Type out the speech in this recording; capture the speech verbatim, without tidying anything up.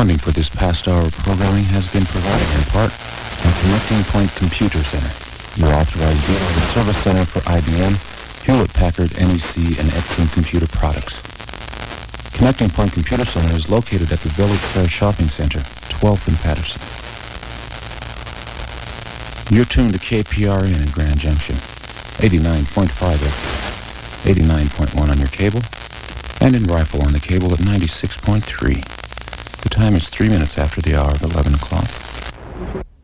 Funding for this past hour of programming has been provided in part by Connecting Point Computer Center, your authorized dealer and service center for I B M, Hewlett-Packard, N E C, and Epson computer products. Connecting Point Computer Center is located at the Village Fair Shopping Center, twelfth and Patterson. You're tuned to K P R N in Grand Junction, eighty-nine point five F M, eighty-nine point one on your cable, and in Rifle on the cable at ninety-six point three. The time is three minutes after the hour of eleven o'clock.